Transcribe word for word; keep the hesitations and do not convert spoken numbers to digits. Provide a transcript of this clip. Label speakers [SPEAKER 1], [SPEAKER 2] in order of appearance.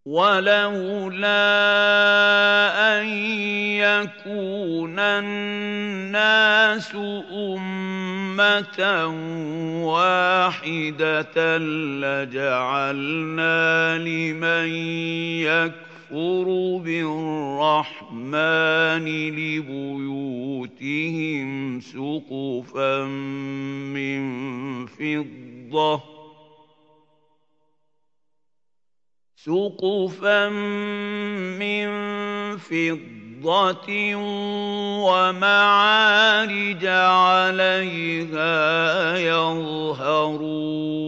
[SPEAKER 1] وَلَوْلَا أَن يَكُونَ النَّاسُ أُمَّةً وَاحِدَةً لَّجَعَلْنَا لِمَن يَكْفُرُ بِالرَّحْمَٰنِ لِبُيُوتِهِمْ سُقُفًا مِّن فِضَّةٍ سُقُفًا مِّن فِضَّةٍ وَمَعَارِجَ عَلَيْهَا يَظْهَرُونَ